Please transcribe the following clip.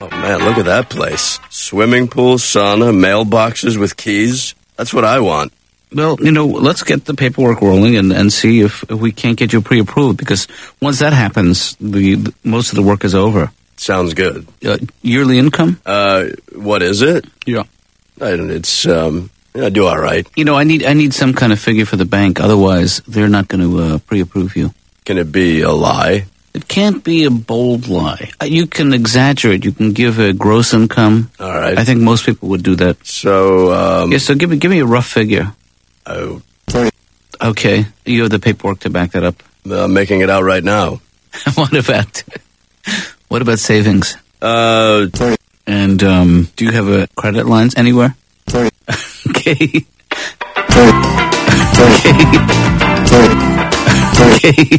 Man, look at that place. Swimming pool, sauna, mailboxes with keys. That's what I want. Well, let's get the paperwork rolling and see if we can't get you pre-approved, because once that happens, most of the work is over. Sounds good. Yearly income? What is it? Yeah. It's, I do all right. I need some kind of figure for the bank. Otherwise, they're not going to pre-approve you. Can it be a lie? It can't be a bold lie. You can exaggerate. You can give a gross income. All right. I think most people would do that. So, so give me a rough figure. Oh. Okay. You have the paperwork to back that up. I'm making it out right now. What about savings? And do you have a credit lines anywhere? Okay. Okay. Okay.